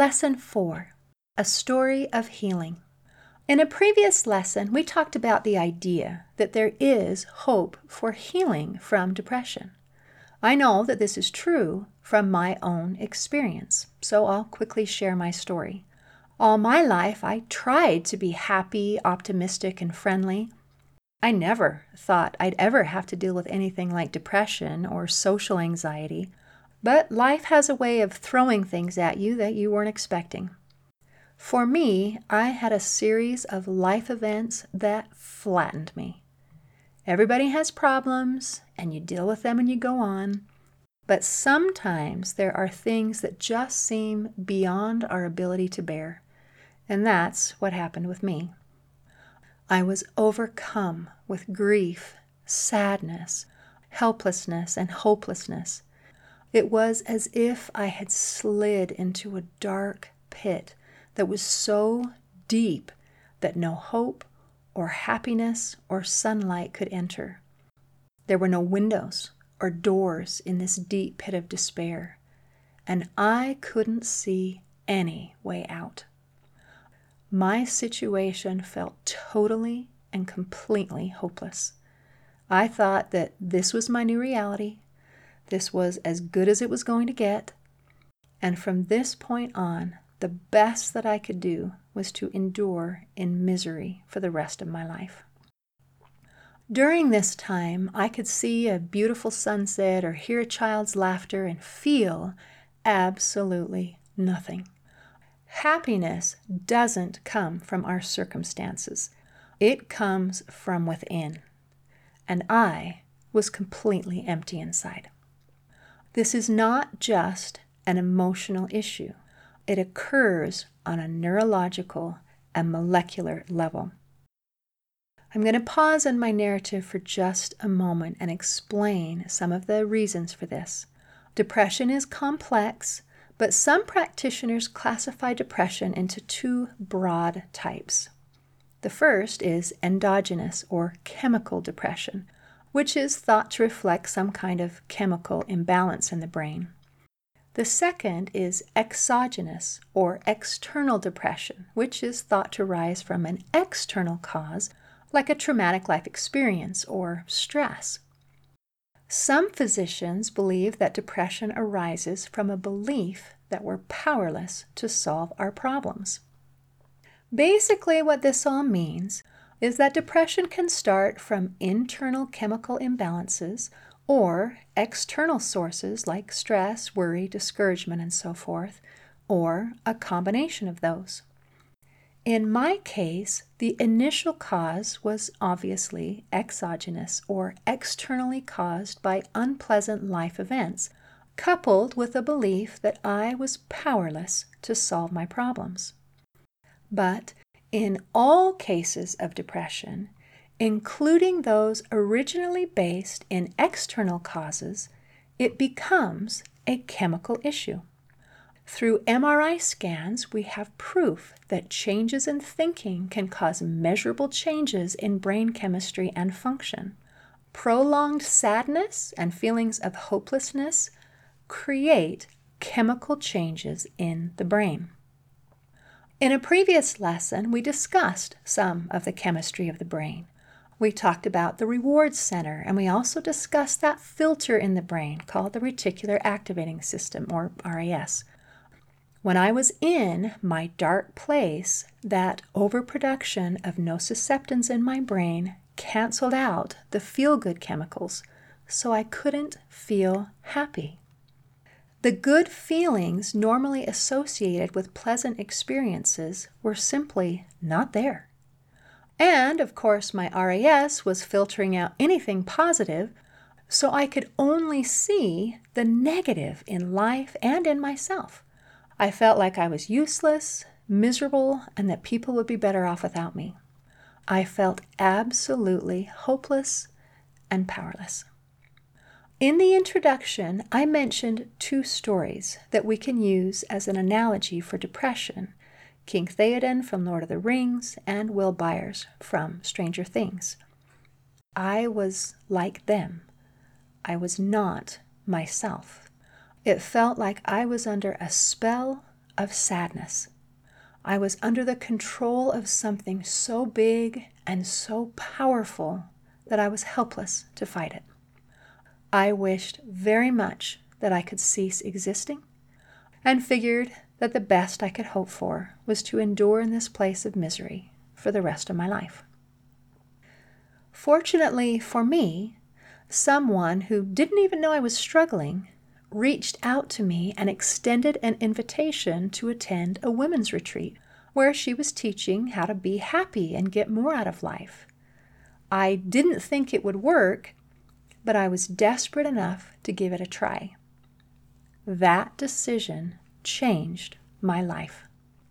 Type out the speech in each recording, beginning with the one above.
Lesson 4, A Story of Healing. In a previous lesson, we talked about the idea that there is hope for healing from depression. I know that this is true from my own experience, so I'll quickly share my story. All my life, I tried to be happy, optimistic, and friendly. I never thought I'd ever have to deal with anything like depression or social anxiety, but life has a way of throwing things at you that you weren't expecting. For me, I had a series of life events that flattened me. Everybody has problems, and you deal with them and you go on. But sometimes there are things that just seem beyond our ability to bear. And that's what happened with me. I was overcome with grief, sadness, helplessness, and hopelessness. It was as if I had slid into a dark pit that was so deep that no hope or happiness or sunlight could enter. There were no windows or doors in this deep pit of despair, and I couldn't see any way out. My situation felt totally and completely hopeless. I thought that this was my new reality. This was as good as it was going to get. And from this point on, the best that I could do was to endure in misery for the rest of my life. During this time, I could see a beautiful sunset or hear a child's laughter and feel absolutely nothing. Happiness doesn't come from our circumstances. It comes from within. And I was completely empty inside. This is not just an emotional issue. It occurs on a neurological and molecular level. I'm going to pause in my narrative for just a moment and explain some of the reasons for this. Depression is complex, but some practitioners classify depression into two broad types. The first is endogenous or chemical depression, which is thought to reflect some kind of chemical imbalance in the brain. The second is exogenous or external depression, which is thought to arise from an external cause, like a traumatic life experience or stress. Some physicians believe that depression arises from a belief that we're powerless to solve our problems. Basically, what this all means is that depression can start from internal chemical imbalances or external sources like stress, worry, discouragement, and so forth, or a combination of those. In my case, the initial cause was obviously exogenous or externally caused by unpleasant life events, coupled with a belief that I was powerless to solve my problems. But in all cases of depression, including those originally based in external causes, it becomes a chemical issue. Through MRI scans, we have proof that changes in thinking can cause measurable changes in brain chemistry and function. Prolonged sadness and feelings of hopelessness create chemical changes in the brain. In a previous lesson, we discussed some of the chemistry of the brain. We talked about the reward center, and we also discussed that filter in the brain called the reticular activating system, or RAS. When I was in my dark place, that overproduction of nociceptins in my brain canceled out the feel-good chemicals, so I couldn't feel happy. The good feelings normally associated with pleasant experiences were simply not there. And, of course, my RAS was filtering out anything positive, so I could only see the negative in life and in myself. I felt like I was useless, miserable, and that people would be better off without me. I felt absolutely hopeless and powerless. In the introduction, I mentioned two stories that we can use as an analogy for depression: King Theoden from Lord of the Rings and Will Byers from Stranger Things. I was like them. I was not myself. It felt like I was under a spell of sadness. I was under the control of something so big and so powerful that I was helpless to fight it. I wished very much that I could cease existing and figured that the best I could hope for was to endure in this place of misery for the rest of my life. Fortunately for me, someone who didn't even know I was struggling reached out to me and extended an invitation to attend a women's retreat where she was teaching how to be happy and get more out of life. I didn't think it would work, but I was desperate enough to give it a try. That decision changed my life.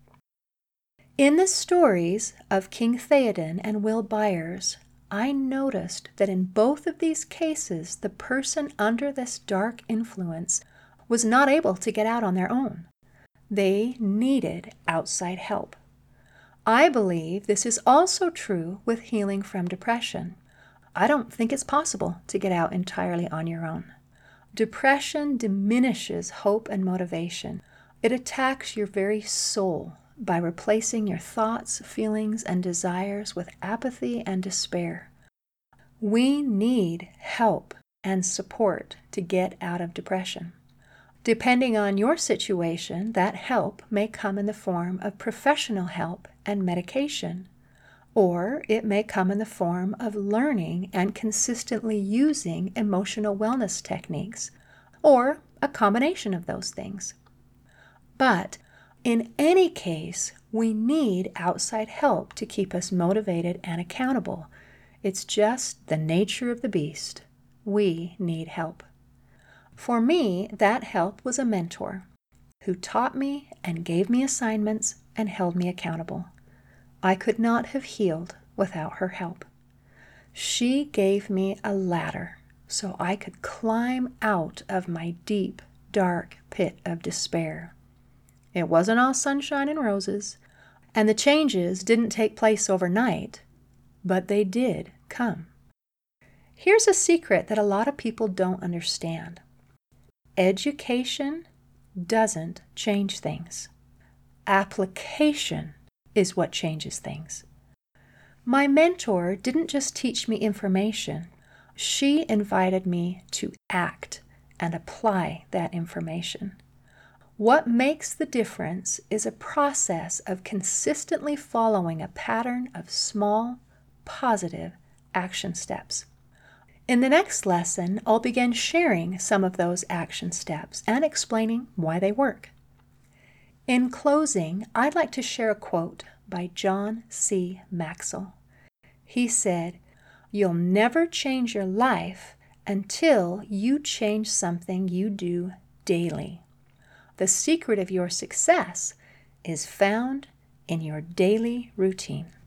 In the stories of King Theoden and Will Byers, I noticed that in both of these cases, the person under this dark influence was not able to get out on their own. They needed outside help. I believe this is also true with healing from depression. I don't think it's possible to get out entirely on your own. Depression diminishes hope and motivation. It attacks your very soul by replacing your thoughts, feelings, and desires with apathy and despair. We need help and support to get out of depression. Depending on your situation, that help may come in the form of professional help and medication, or it may come in the form of learning and consistently using emotional wellness techniques, or a combination of those things. But in any case, we need outside help to keep us motivated and accountable. It's just the nature of the beast. We need help. For me, that help was a mentor who taught me and gave me assignments and held me accountable. I could not have healed without her help. She gave me a ladder so I could climb out of my deep, dark pit of despair. It wasn't all sunshine and roses, and the changes didn't take place overnight, but they did come. Here's a secret that a lot of people don't understand. Education doesn't change things. Application is what changes things. My mentor didn't just teach me information. She invited me to act and apply that information. What makes the difference is a process of consistently following a pattern of small, positive action steps. In the next lesson, I'll begin sharing some of those action steps and explaining why they work. In closing, I'd like to share a quote by John C. Maxwell. He said, "You'll never change your life until you change something you do daily. The secret of your success is found in your daily routine."